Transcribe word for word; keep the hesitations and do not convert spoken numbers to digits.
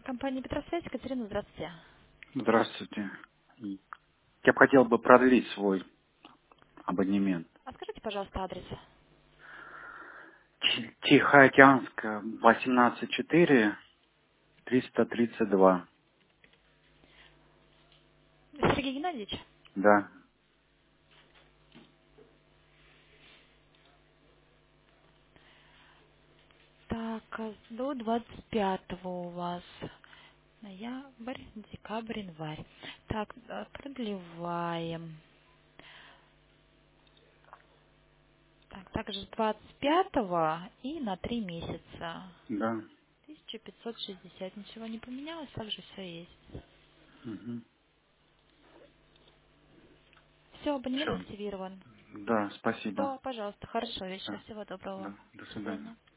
Компания Петросвязь, Екатерина, здравствуйте. Здравствуйте. Я бы хотел бы продлить свой абонемент. А скажите, пожалуйста, адрес. Ти- Тихоокеанская, восемнадцать четыре, триста тридцать два. Сергей Геннадьевич? Да. Так, а до двадцать пятого у вас. Ноябрь, декабрь, январь. Так, э, продлеваем. Так, также с двадцать пятого и на три месяца. Да. тысяча пятьсот шестьдесят. Ничего не поменялось, также все есть. Угу. Все, абонемент Все. активирован. Да, спасибо. Да, пожалуйста, хорошо, вечера, Да. всего доброго. Да. До До свидания. свидания.